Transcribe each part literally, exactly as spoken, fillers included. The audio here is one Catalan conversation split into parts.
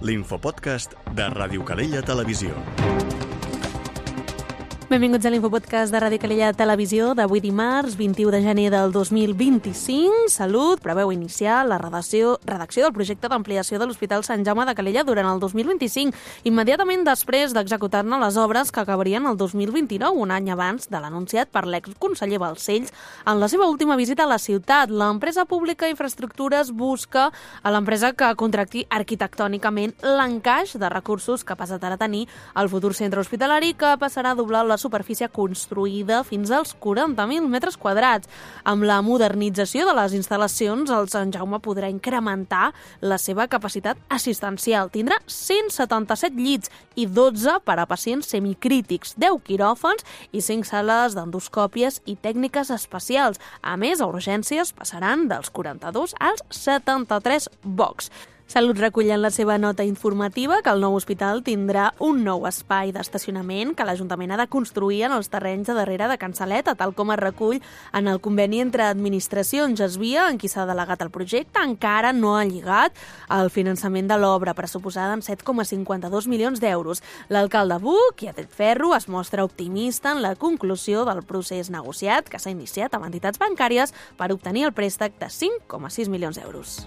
l'infopodcast de Ràdio Calella Televisió. Benvinguts a l'Infopodcast de Ràdio Calella Televisió d'avui dimarts, vint-i-u de gener del dos mil vint-i-cinc. Salut preveu iniciar la redacció, redacció del projecte d'ampliació de l'Hospital Sant Jaume de Calella durant el dos mil vint-i-cinc, immediatament després d'executar-ne les obres que acabarien el dos mil vint-i-nou, un any abans de l'anunciat per l'exconseller Balcells en la seva última visita a la ciutat. L'empresa pública Infraestructures busca a l'empresa que contracti arquitectònicament l'encaix de recursos que passarà a tenir el futur centre hospitalari, que passarà a doblar la superfície construïda fins als quaranta mil metres quadrats. Amb la modernització de les instal·lacions, el Sant Jaume podrà incrementar la seva capacitat assistencial. Tindrà cent setanta-set llits i dotze per a pacients semicrítics, deu quiròfans i cinc sales d'endoscòpies i tècniques especials. A més, a urgències passaran dels quaranta-dos als setanta-tres bocs. Salut recull en la seva nota informativa que el nou hospital tindrà un nou espai d'estacionament que l'Ajuntament ha de construir en els terrenys de darrere de Can Saleta, tal com es recull en el conveni entre administracions. Esvia, en qui s'ha delegat el projecte, encara no ha lligat el finançament de l'obra, pressuposada en set coma cinquanta-dos milions d'euros. L'alcalde Buch, qui ha tret ferro, es mostra optimista en la conclusió del procés negociat que s'ha iniciat amb entitats bancàries per obtenir el préstec de cinc coma sis milions d'euros.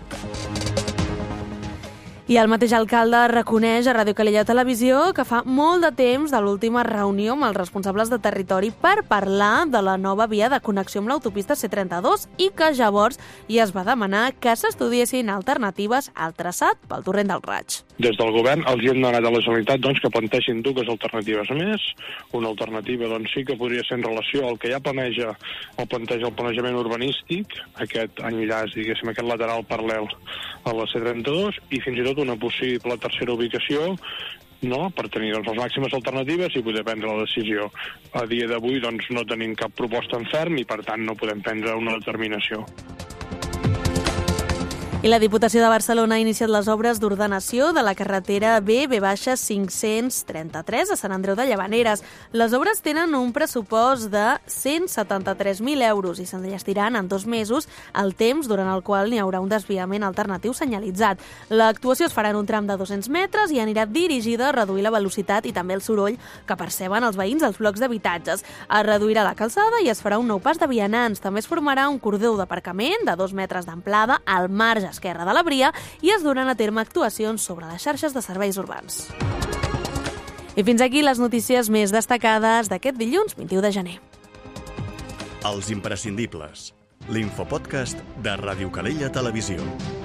I el mateix alcalde reconeix a Ràdio Calella Televisió que fa molt de temps de l'última reunió amb els responsables de territori per parlar de la nova via de connexió amb l'autopista C trenta-dos i que llavors ja es va demanar que s'estudiessin alternatives al traçat pel torrent del Raig. Des del govern els hem demanat a la Generalitat doncs, que plantegin dues alternatives més. Una alternativa doncs, sí que podria ser en relació al que ja planeja o planteja el planejament urbanístic, aquest enllaç, diguéssim, aquest lateral paral·lel a la C trenta-dos, i fins i tot una possible tercera ubicació, no, per tenir doncs, les màximes alternatives i poder prendre la decisió. A dia d'avui doncs, no tenim cap proposta en ferm i, per tant, no podem prendre una determinació. I la Diputació de Barcelona ha iniciat les obres d'ordenació de la carretera B B cinc-cents trenta-tres a Sant Andreu de Llavaneres. Les obres tenen un pressupost de cent setanta-tres mil euros i s'enllestiran en dos mesos, el temps durant el qual n'hi haurà un desviament alternatiu senyalitzat. L'actuació es farà en un tram de dos-cents metres i anirà dirigida a reduir la velocitat i també el soroll que perceben els veïns als blocs d'habitatges. Es reduirà la calçada i es farà un nou pas de vianants. També es formarà un cordó d'aparcament de dos metres d'amplada al marge esquerra de la Bria i es duran a terme actuacions sobre les xarxes de serveis urbans. I fins aquí les notícies més destacades d'aquest dilluns vint-i-u de gener. Els imprescindibles. L'infopodcast de Ràdio Calella Televisió.